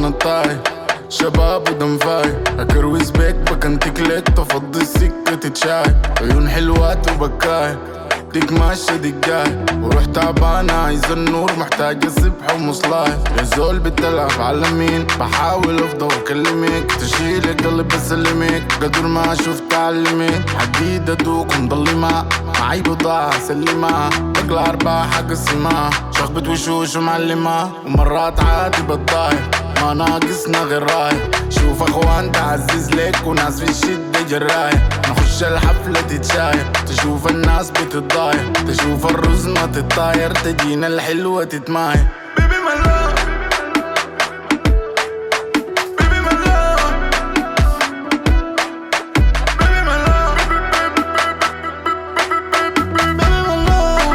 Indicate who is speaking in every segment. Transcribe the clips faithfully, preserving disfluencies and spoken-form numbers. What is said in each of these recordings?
Speaker 1: الطاي شباب ودم فاي اكروز بيك بكنتك لك تفضي السكة تتشاي عيون حلوات وبكاي ديك ماشية دقاي وروح تعبانة عايز النور محتاجة سبحة ومصلاي يا زول بتلعب على مين بحاول افضل اكلمك تشيلك قلب بسلمك قدر ما شفت علمك حديد ادوق ومضلمة معي بضاعة سلمة بقلع ارباح حق السماء شخبت وشوش ومعلمة ومرات عادي بتضايق ما ناقصنا غير راي شوف اخوان تعزز لك وناس في الشدة جراية نخش الحفلة تتشاير تشوف الناس بتتضاير تشوف الرز ما تتطاير تجينا الحلوة تتماير بيبي ملون بيبي ملون بيبي ملون بيبي ملون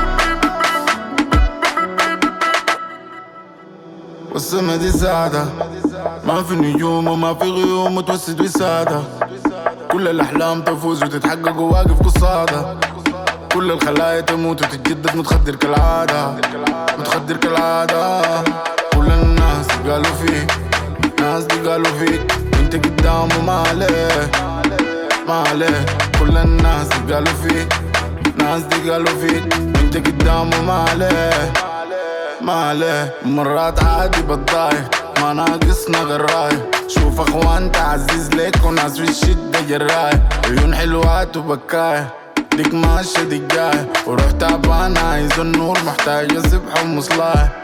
Speaker 1: والسما دي سعدة ما في نجوم وما في غيوم متوسد وسادة كل الأحلام تفوز وتتحقق وواقف قصادة كل الخلايا تموت وتتجدد متخدر كالعادة متخدر كالعادة كل الناس دي قالوا فيك ناس دي قالوا فيك وانت قدامه ما عليه ما عليه كل الناس دي قالوا فيك ناس دي قالوا فيك وانت قدامه ما عليه ما عليه مرات عادي بتضايق ما ناقصنا غير راي شوف اخوان تعزز لك وناس في الشدة جراي عيون حلوات وبكاي ديك ماشية دقاي وروح تعبانة عايز النور محتاجة سبحة ومصلاي